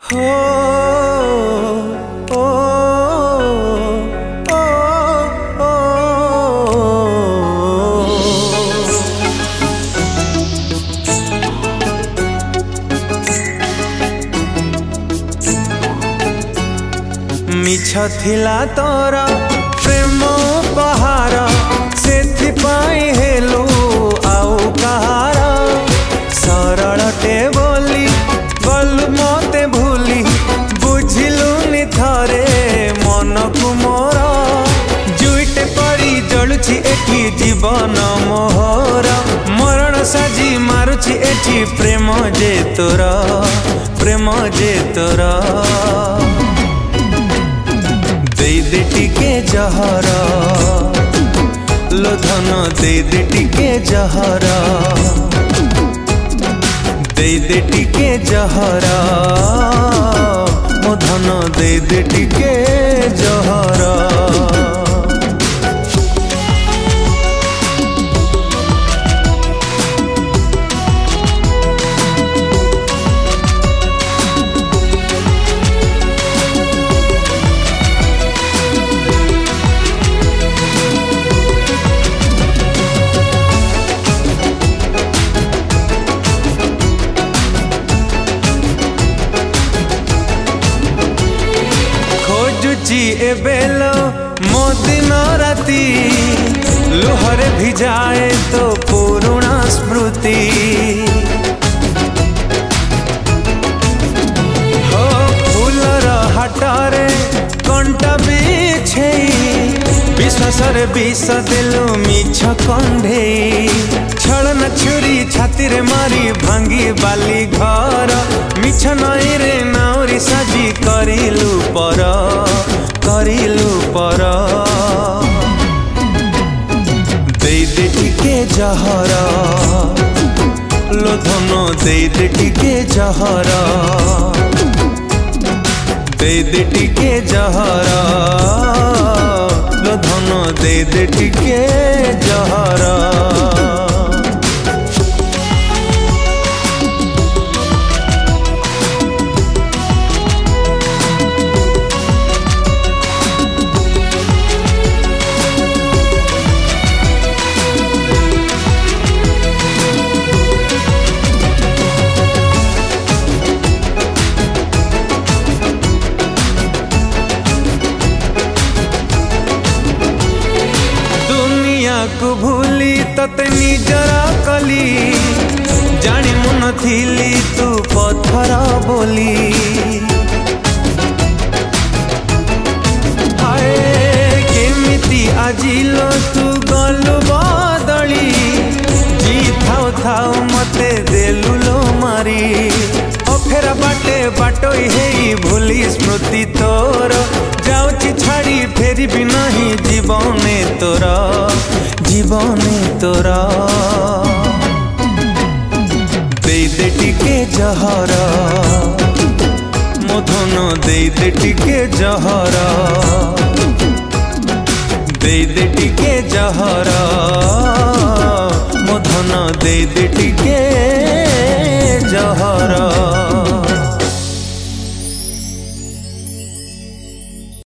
हो ओ, ओ, ओ, मिछ थिला तोर प्रेम उपहार सेथिपाई हेलु आउ कहार सरलटे बोली गलु मते भूली बुझिलुनि थरे मन को मोर जुइटे पड़ी जलुछि एठी जीवन मोहर मरण साजी मारुछि एठी प्रेम जे तोर दे टिके जहर लो धन दे टिके जहर दे टिके जहर मो धन दे टिके जहर। एबेलो मो दिन राती लुहरे भिजाए तो पुराणा स्मृति हो फूलर हाटरे कंटा बिछे विश्वासरे विष देलु मिछ कंढे छलना छुरी छाती रे मारी भांगी बाली घर मिछ नई रे नाउरी साजी करिलु पर दे टिके जहर लो धन दे टिके जहर दे टिके जहर लो धन दे टिके जहर। को भूली तते निजरा कली जानी मन थिली तू पत्थर बोली हाय केमिति आजिलो तू गलु बदली जी थाउ थाउ मते देलु लो मारी अफेरा बाटे बाटोई हेई भूली स्मृति तोर जाउची छाड़ी फेरी भी नहीं जीवने तोरा दे टिके जहर मो धन दे टिके जहर दे टिके जहर मो धन दे टिके जहर।